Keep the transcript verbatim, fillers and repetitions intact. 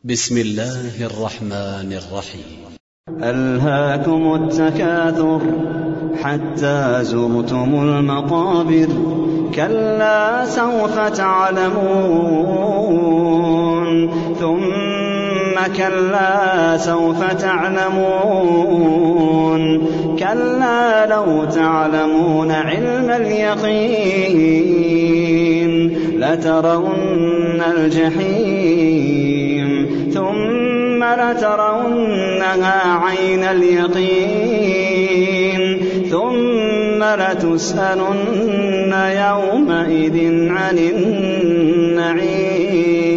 بسم الله الرحمن الرحيم. ألهاكم التكاثر حتى زرتم المقابر كلا سوف تعلمون ثم كلا سوف تعلمون كلا لو تعلمون علم اليقين لترون الجحيم ثم لترونها عين اليقين ثم لتسألن يومئذ عن النعيم.